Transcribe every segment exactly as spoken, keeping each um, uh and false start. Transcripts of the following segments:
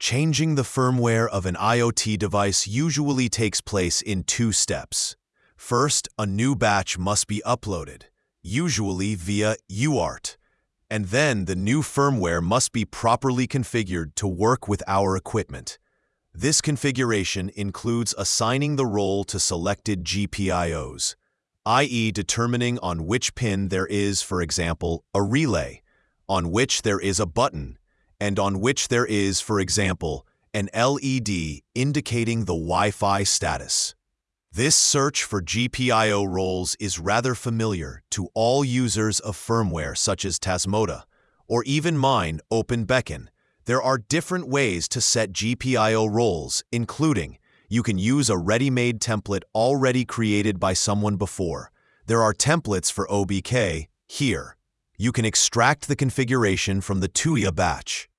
Changing the firmware of an IoT device usually takes place in two steps. First, a new batch must be uploaded, usually via U A R T, and then the new firmware must be properly configured to work with our equipment. This configuration includes assigning the role to selected G P I Os, that is determining on which pin there is, for example, a relay, on which there is a button, and on which there is, for example, an L E D indicating the Wi-Fi status. This search for G P I O roles is rather familiar to all users of firmware such as Tasmota, or even mine, OpenBeacon. There are different ways to set G P I O roles, including you can use a ready-made template already created by someone before. There are templates for O B K here. You can extract the configuration from the Tuya batch,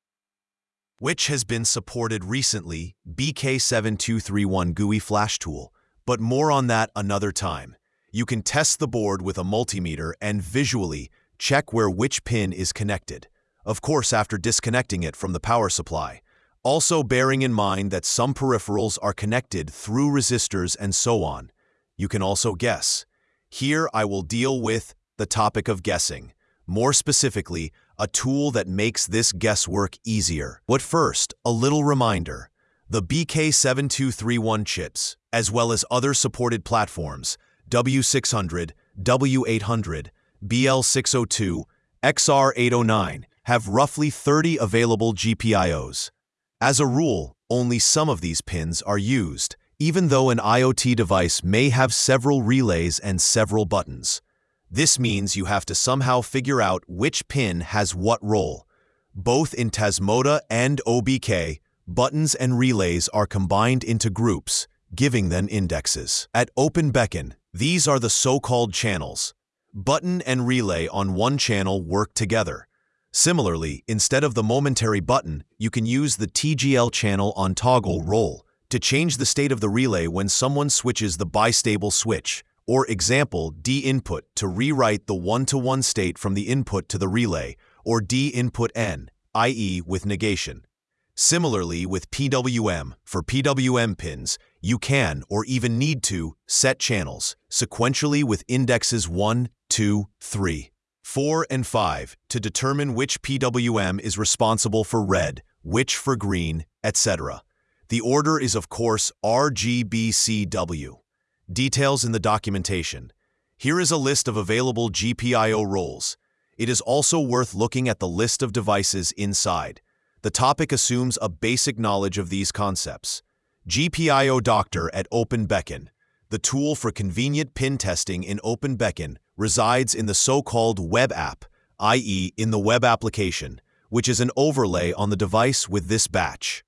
which has been supported recently, B K seven two three one G U I Flash Tool, but more on that another time. You can test the board with a multimeter and visually check where which pin is connected, of course after disconnecting it from the power supply. Also bearing in mind that some peripherals are connected through resistors and so on. You can also guess. Here I will deal with the topic of guessing, more specifically, a tool that makes this guesswork easier. But first, a little reminder. The B K seven two three one chips, as well as other supported platforms, W six hundred, W eight hundred, B L six oh two, X R eight oh nine, have roughly thirty available G P I Os. As a rule, only some of these pins are used, even though an IoT device may have several relays and several buttons. This means you have to somehow figure out which pin has what role. Both in Tasmota and O B K, buttons and relays are combined into groups, giving them indexes. At OpenBeacon, these are the so-called channels. Button and relay on one channel work together. Similarly, instead of the momentary button, you can use the T G L channel on toggle role to change the state of the relay when someone switches the bistable switch, or example D-input to rewrite the one-to-one state from the input to the relay, or D-input N, that is with negation. Similarly with P W M, for P W M pins, you can or even need to set channels sequentially with indexes one, two, three, four, and five to determine which P W M is responsible for red, which for green, et cetera. The order is of course R G B C W. Details in the documentation. Here is a list of available G P I O roles. It is also worth looking at the list of devices inside. The topic assumes a basic knowledge of these concepts. G P I O Doctor at OpenBeacon. The tool for convenient pin testing in OpenBeacon resides in the so-called web app, that is in the web application, which is an overlay on the device with this batch.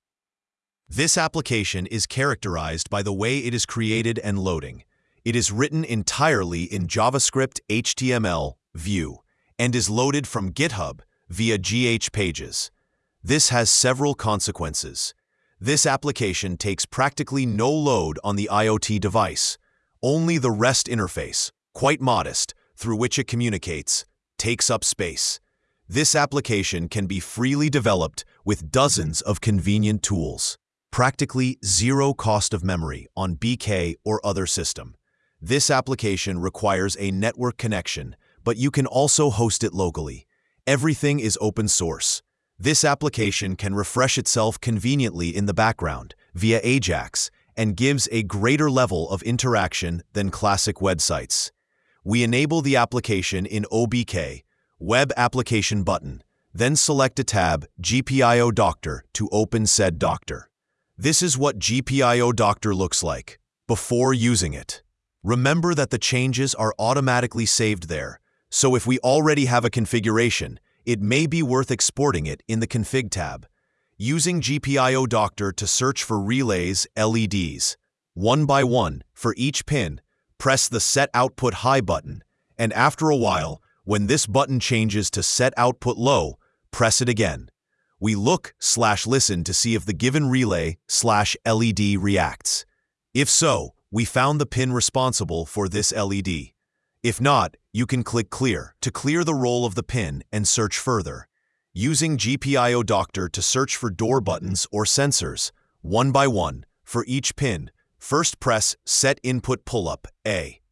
This application is characterized by the way it is created and loading. It is written entirely in JavaScript, H T M L, Vue, and is loaded from GitHub via G H Pages. This has several consequences. This application takes practically no load on the IoT device. Only the REST interface, quite modest, through which it communicates, takes up space. This application can be freely developed with dozens of convenient tools. Practically zero cost of memory on B K or other system. This application requires a network connection, but you can also host it locally. Everything is open source. This application can refresh itself conveniently in the background via Ajax and gives a greater level of interaction than classic websites. We enable the application in O B K, Web Application button, then select a tab G P I O Doctor to open said doctor. This is what G P I O Doctor looks like before using it. Remember that the changes are automatically saved there, so if we already have a configuration, it may be worth exporting it in the Config tab. Using G P I O Doctor to search for relays L E Ds. One by one, for each pin, press the Set Output High button, and after a while, when this button changes to Set Output Low, press it again. We look slash listen to see if the given relay slash L E D reacts. If so, we found the pin responsible for this L E D. If not, you can click Clear to clear the role of the pin and search further. Using G P I O Doctor to search for door buttons or sensors, one by one, for each pin, first press Set Input Pull-up A.